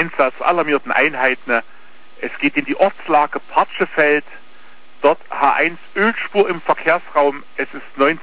Einsatz alarmierten Einheiten. Es geht in die Ortslage Partschefeld. Dort H1 Ölspur im Verkehrsraum. Es ist